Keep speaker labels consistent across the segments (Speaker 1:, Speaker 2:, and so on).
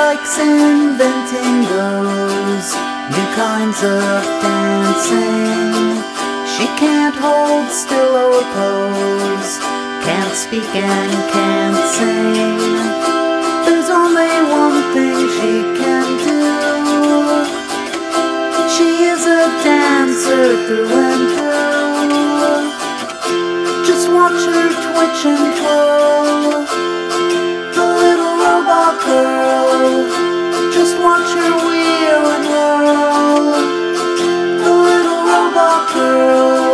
Speaker 1: likes inventing those new kinds of dancing. She can't hold still or pose, can't speak and can't sing. There's only one thing she can do. She is a dancer through and through. Just watch her twitch and twirl, the little robot girl. Just watch her wheel and whirl, the little robot girl.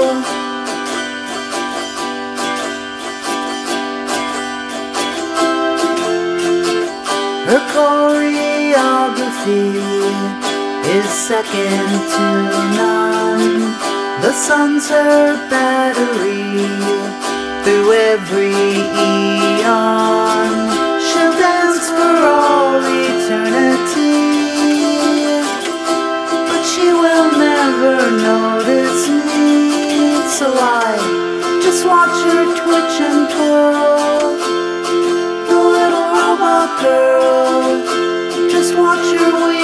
Speaker 1: Her choreography is second to none. The sun's her battery through every eon. She'll dance for all eternity, but she will never notice me. So I just watch her twitch and twirl, the little robot girl. Just watch her wheel